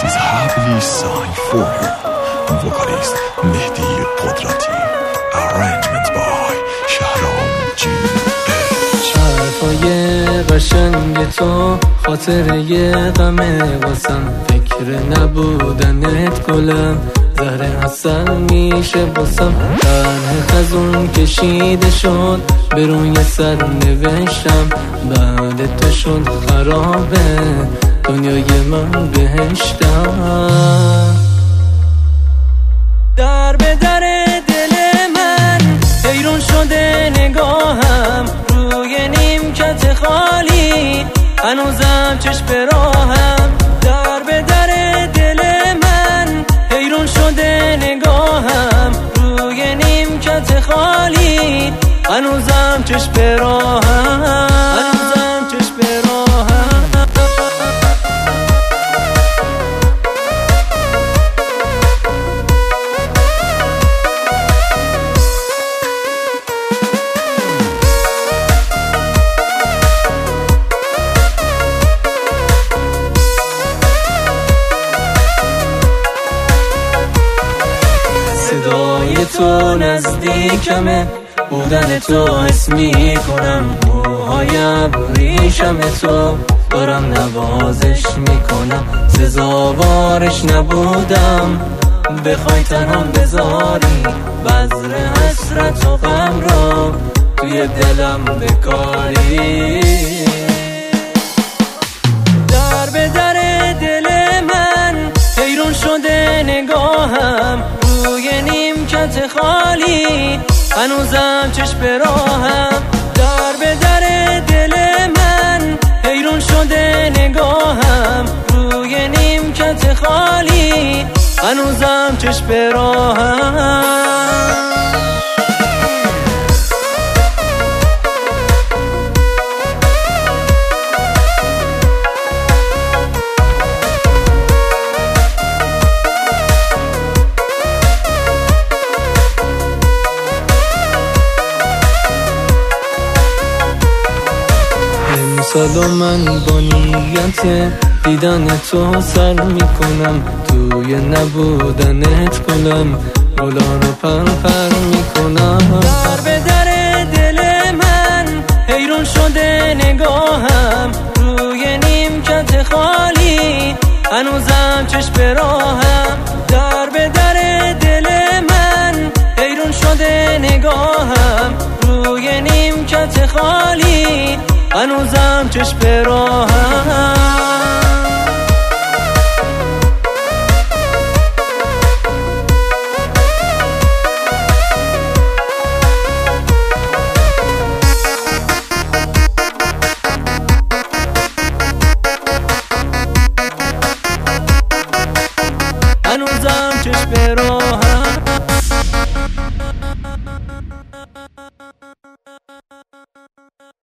is happily signed for her. Vocalist Mehdi Qudrati. Arrangement by Shahram G. حرفای قشنگ تو خاطره غمه واسم، فکر نبودنت گلم زهر عسل میشه باسم. طرح خزون کشیده شد به روی سر نوشتم، بعد تو شد خرابه دنیای من بهشتم. در به در دل من حیرون شده نگاهم، روی نیمکت خالی هنوزم چشم به راهم. در به در دل من حیرون شده نگاهم، روی نیمکت خالی هنوزم چشم به راهم، هنوزم چشم به راهم. صدای تو نزدیکمه، بودن تو حس میکنم، موهای ابریشم تو دارم نوازش میکنم. سزاوارش نبودم بخوای تنها بذاری، بذر حسرت و غم را توی دلم بکاری. در به در دل من حیرون شده نگاهم، روی نیمکت خالی هنوزم چشم به راهم. در به در دل من حیرون شده نگاهم، روی نیمکت خالی هنوزم چشم به راهم. امسالو من با نیت دیدن تو سر میکنم، توی نبودنت گلم گلا رو پر میکنم. در به در دل من حیرون شده نگاهم، روی نیمکت خالی هنوزم چشم به راهم. در به در دل من حیرون شده نگاهم، روی نیمکت خالی هنوزم چشم به راهم. هنوزم چشم به راهم.